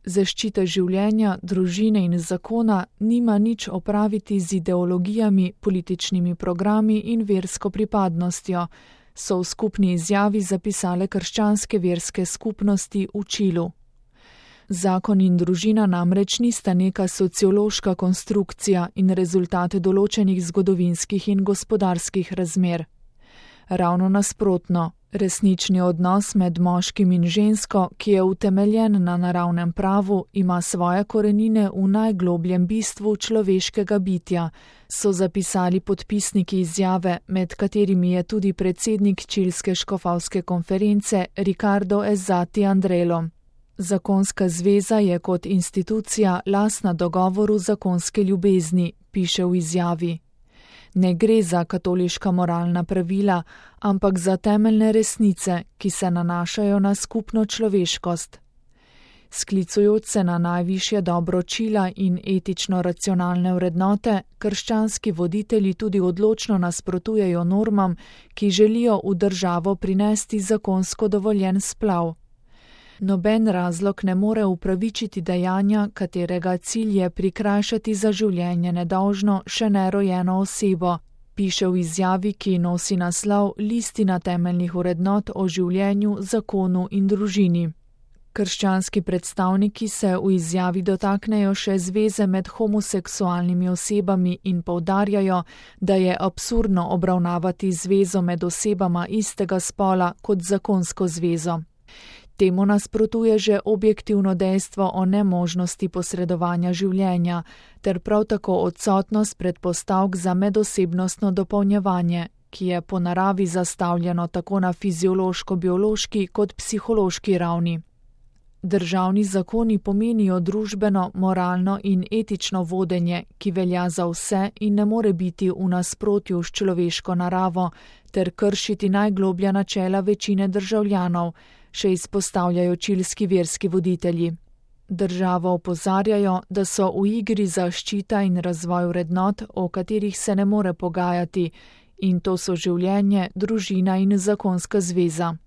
Zaščita življenja, družine in zakona nima nič opraviti z ideologijami, političnimi programi in versko pripadnostjo, so v skupni izjavi zapisale krščanske verske skupnosti v Čilu. Zakon in družina namreč nista neka sociološka konstrukcija in rezultat določenih zgodovinskih in gospodarskih razmer. Ravno nasprotno, resnični odnos med moškim in žensko, ki je utemeljen na naravnem pravu, ima svoje korenine v najglobljem bistvu človeškega bitja, so zapisali podpisniki izjave, med katerimi je tudi predsednik čilske škofovske konference Ricardo Ezzati Andrelo. Zakonska zveza je kot institucija lastna dogovoru zakonske ljubezni, piše v izjavi. Ne gre za katoliška moralna pravila, ampak za temeljne resnice, ki se nanašajo na skupno človeškost. Sklicujoč se na najvišje dobro Čila in etično-racionalne vrednote, krščanski voditelji tudi odločno nasprotujejo normam, ki želijo v državo prinesti zakonsko dovoljen splav. Noben razlog ne more upravičiti dejanja, katerega cilj je prikrajšati za življenje nedolžno še nerojeno osebo, piše v izjavi, ki nosi naslov Listina temeljnih vrednot o življenju, zakonu in družini. Krščanski predstavniki se v izjavi dotaknejo še zveze med homoseksualnimi osebami in poudarjajo, da je absurdno obravnavati zvezo med osebama istega spola kot zakonsko zvezo. Temu nasprotuje že objektivno dejstvo o nemožnosti posredovanja življenja, ter prav tako odsotnost predpostavk za medosebnostno dopolnjevanje, ki je po naravi zastavljeno tako na fiziološko-biološki kot psihološki ravni. Državni zakoni pomenijo družbeno, moralno in etično vodenje, ki velja za vse in ne more biti v nasprotju s človeško naravo, ter kršiti najgloblja načela večine državljanov, še izpostavljajo čilski verski voditelji. Državo opozarjajo, da so v igri zaščita in razvoj vrednot, o katerih se ne more pogajati, in to so življenje, družina in zakonska zveza.